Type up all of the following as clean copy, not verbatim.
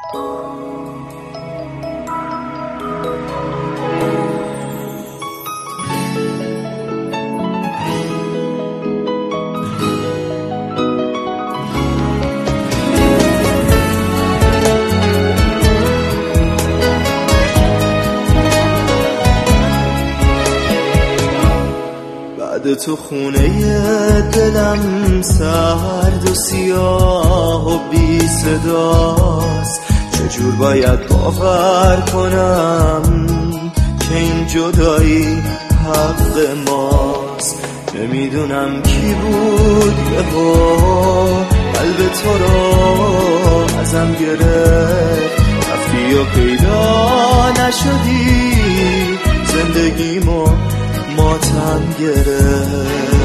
بعد تو خونه دلم سرد و سیاه و بی صداست. چجور باید باور کنم که این جدایی حق ماست؟ نمیدونم کی بود یهو قلب تو رو ازم گرفت، رفتی و پیدا نشدی، زندگیمو ماتم گرفت.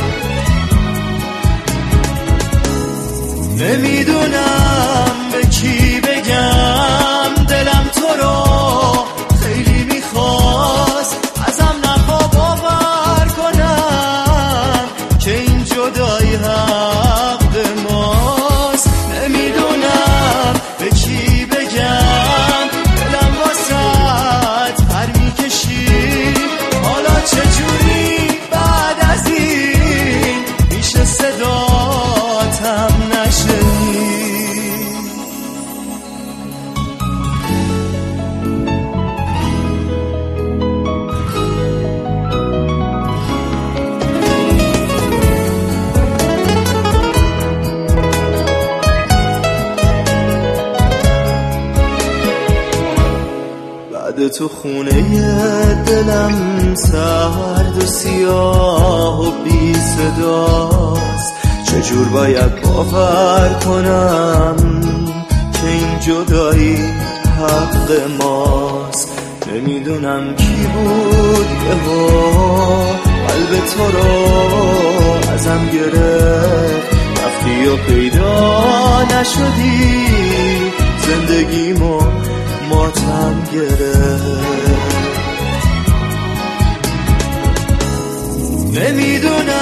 نمیدونم به کی بگم دلم تو رو خیلی میخواست، ازم نخوا باور کنم که این جدایی حق ماست. نمیدونم به کی بگم دلم واسط پر میکشی، حالا چجوری بعد از این میشه صداتم نشنی؟ بعد تو خونه دلم سرد و سیاه و بی صداست. چجور باید باور کنم که این جدایی حق ماست؟ نمیدونم کی بود یهو قلب تو رو ازم گرفت، رفتی و پیدا نشدی، زندگیمو ماتم گرفت. نمیدونم